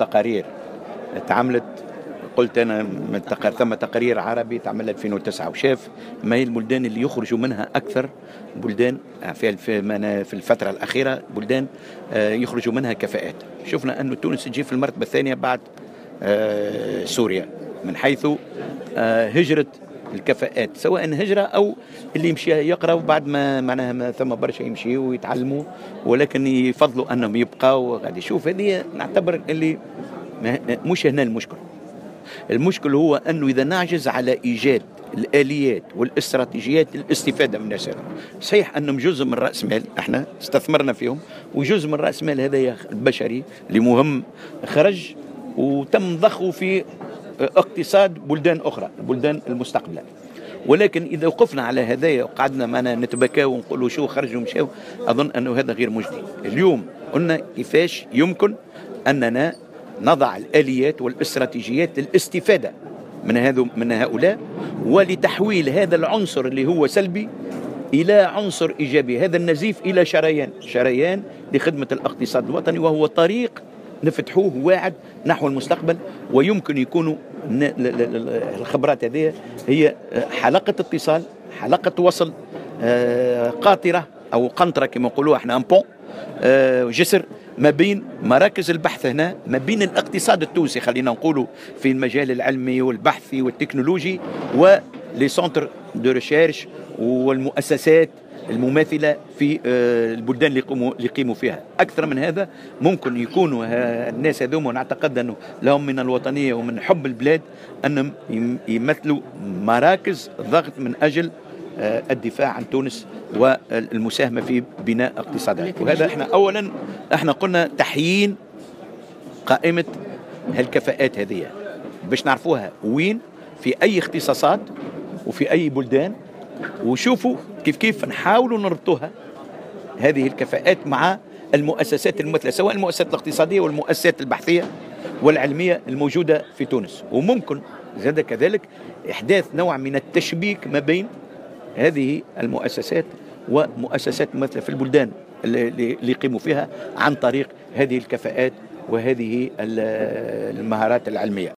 تقارير تعملت، قلت أنا ثم تقارير عربي تعمل 2009 وشاف ما هي البلدان اللي يخرجوا منها أكثر بلدان في الفترة الأخيرة، بلدان يخرجوا منها كفاءات. شفنا أن تونس تجي في المرتبة الثانية بعد سوريا من حيث هجرة الكفاءات، سواء هجرة أو اللي يمشي يقرأ وبعد ما معناها ما ثم برشا يمشيوا ويتعلموا ولكن يفضلوا أنهم يبقوا غادي. شوف هذه نعتبر اللي مش هنا المشكل هو أنه إذا نعجز على إيجاد الآليات والاستراتيجيات للاستفادة من الناس، صحيح أنهم جزء من رأس مال احنا استثمرنا فيهم، وجزء من رأس مال هذا البشري اللي مهم خرج وتم ضخه في اقتصاد بلدان أخرى، بلدان المستقبل. ولكن إذا وقفنا على هذايا وقعدنا معنا نتبكى ونقولوا شو خرجوا مشاو، أظن أنه هذا غير مجدي. اليوم قلنا كيفاش يمكن أننا نضع الآليات والاستراتيجيات للاستفادة من هؤلاء ولتحويل هذا العنصر اللي هو سلبي إلى عنصر إيجابي، هذا النزيف إلى شريان لخدمة الاقتصاد الوطني، وهو طريق نفتحوه واعد نحو المستقبل. ويمكن يكونوا الخبرات هذه هي حلقة اتصال، حلقة وصل قاطرة أو قنطرة كما نقولوا احنا أمبون، جسر ما بين مراكز البحث هنا، ما بين الاقتصاد التونسي خلينا نقولوا في المجال العلمي والبحثي والتكنولوجي ولي سونتر دو ريشيرش والمؤسسات المماثلة في البلدان اللي يقيموا فيها. أكثر من هذا ممكن يكونوا الناس هذوما، نعتقد أنه لهم من الوطنية ومن حب البلاد أنهم يمثلوا مراكز ضغط من أجل الدفاع عن تونس والمساهمة في بناء اقتصادها. وهذا احنا قلنا تحيين قائمة هالكفاءات هذه باش نعرفوها وين في أي اختصاصات وفي أي بلدان، وشوفوا كيف نحاولوا نربطوها هذه الكفاءات مع المؤسسات الممثلة، سواء المؤسسات الاقتصادية والمؤسسات البحثية والعلمية الموجودة في تونس. وممكن زاد كذلك إحداث نوع من التشبيك ما بين هذه المؤسسات ومؤسسات ممثلة في البلدان اللي يقيموا فيها عن طريق هذه الكفاءات وهذه المهارات العلمية.